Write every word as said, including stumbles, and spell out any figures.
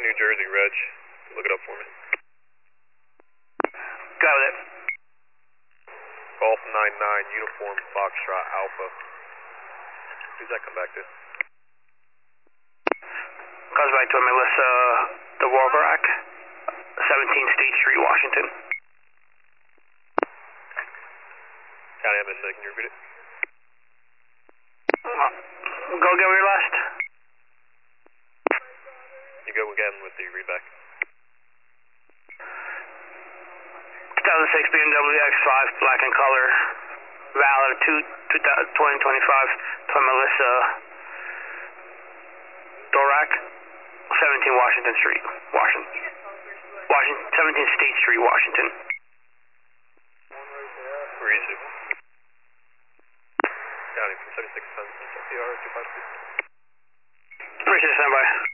New Jersey, Reg. Look it up for me. Got it. Golf nine nine, Uniform Foxtrot Alpha. Who's that come back to? Comes back to Melissa Dvorak, seventeen State Street, Washington. County M S A, can you repeat it? Uh, go get your last. You go again with the readback. two thousand six B M W X five, black in color, valid two, twenty twenty-five, to Melissa Dvorak, seventeen Washington Street, Washington. Washington, seventeen State Street, Washington. Where is it? County from seventy-six ten, C R two five two. Appreciate it, standby.